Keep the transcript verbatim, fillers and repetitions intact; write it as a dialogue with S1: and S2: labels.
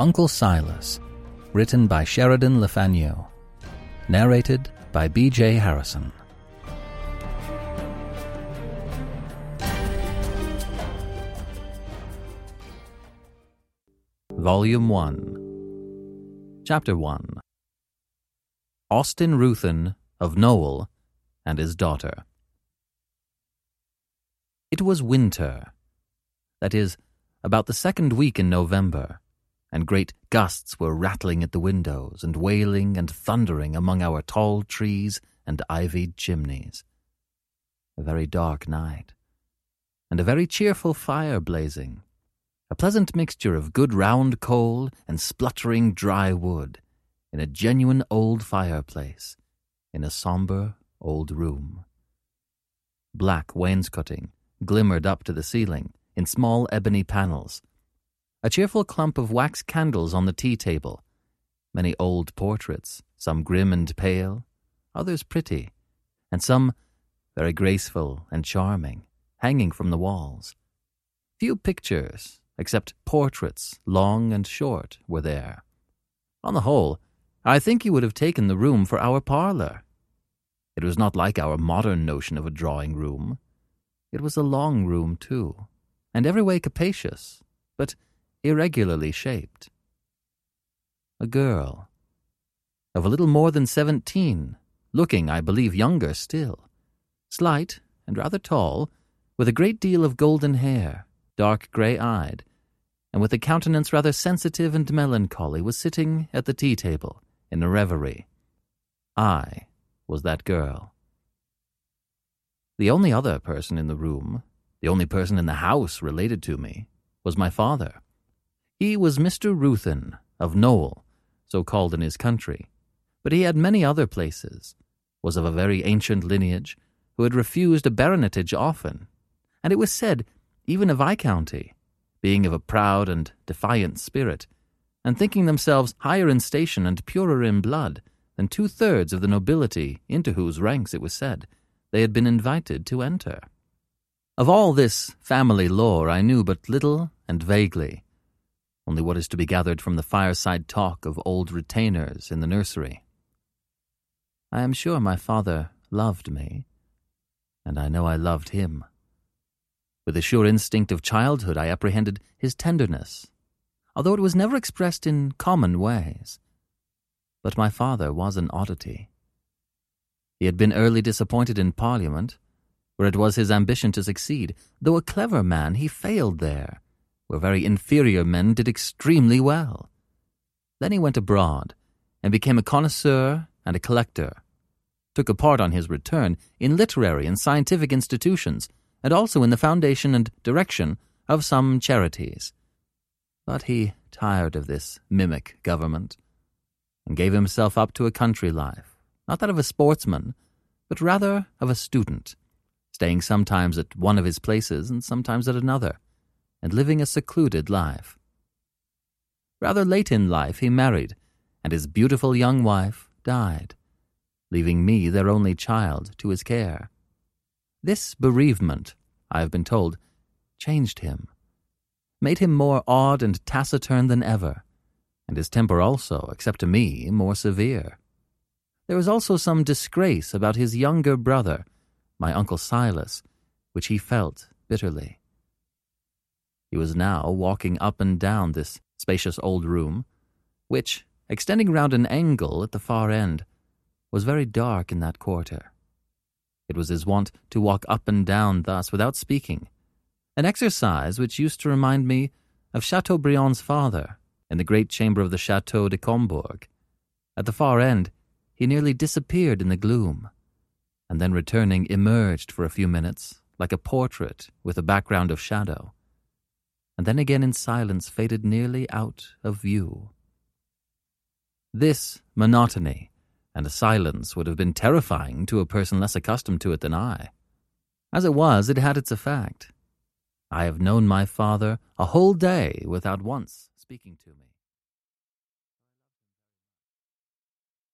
S1: Uncle Silas, written by Sheridan Le Fanu, narrated by B J Harrison. Volume one, Chapter one. Austin Ruthin of Knowle and his daughter. It was winter, that is, about the second week in November, and great gusts were rattling at the windows and wailing and thundering among our tall trees and ivied chimneys. A very dark night, and a very cheerful fire blazing, a pleasant mixture of good round coal and spluttering dry wood, in a genuine old fireplace, in a sombre old room. Black wainscoting glimmered up to the ceiling in small ebony panels, a cheerful clump of wax candles on the tea-table, many old portraits, some grim and pale, others pretty, and some very graceful and charming, hanging from the walls. Few pictures, except portraits, long and short, were there. On the whole, I think you would have taken the room for our parlour. It was not like our modern notion of a drawing-room. It was a long room, too, and every way capacious, but irregularly shaped. A girl, of a little more than seventeen, looking, I believe, younger still, slight and rather tall, with a great deal of golden hair, dark grey-eyed, and with a countenance rather sensitive and melancholy, was sitting at the tea-table in a reverie. I was that girl. The only other person in the room, the only person in the house related to me, was my father. He was Mister Ruthin of Knowle, so called in his country, but he had many other places, was of a very ancient lineage, who had refused a baronetage often, and it was said even a viscounty, being of a proud and defiant spirit, and thinking themselves higher in station and purer in blood than two-thirds of the nobility into whose ranks, it was said, they had been invited to enter. Of all this family lore I knew but little and vaguely, only what is to be gathered from the fireside talk of old retainers in the nursery. I am sure my father loved me, and I know I loved him. With the sure instinct of childhood I apprehended his tenderness, although it was never expressed in common ways. But my father was an oddity. He had been early disappointed in Parliament, where it was his ambition to succeed. Though a clever man, he failed there, where very inferior men did extremely well. Then he went abroad, and became a connoisseur and a collector, took a part on his return in literary and scientific institutions, and also in the foundation and direction of some charities. But he tired of this mimic government, and gave himself up to a country life, not that of a sportsman, but rather of a student, staying sometimes at one of his places and sometimes at another, and living a secluded life. Rather late in life he married, and his beautiful young wife died, leaving me, their only child, to his care. This bereavement, I have been told, changed him, made him more odd and taciturn than ever, and his temper also, except to me, more severe. There was also some disgrace about his younger brother, my Uncle Silas, which he felt bitterly. He was now walking up and down this spacious old room, which, extending round an angle at the far end, was very dark in that quarter. It was his wont to walk up and down thus without speaking, an exercise which used to remind me of Chateaubriand's father in the great chamber of the Chateau de Combourg. At the far end, he nearly disappeared in the gloom, and then returning emerged for a few minutes like a portrait with a background of shadow, and then again in silence faded nearly out of view. This monotony and silence would have been terrifying to a person less accustomed to it than I. As it was, it had its effect. I have known my father a whole day without once speaking to me.